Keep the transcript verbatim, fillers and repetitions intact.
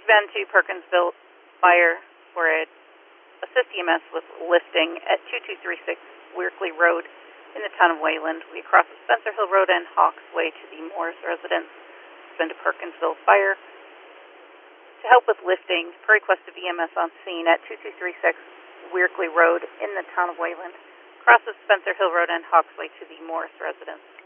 been to Perkinsville Fire for a assist E M S with lifting at two two three six Weirkley Road in the town of Wayland. We cross Spencer Hill Road and Hawks Way to the Morris residence. Been to Perkinsville Fire to help with lifting per request of E M S on scene at two two three six Weirkley Road in the town of Wayland. Crosses Spencer Hill Road and Hawks Way to the Morris residence.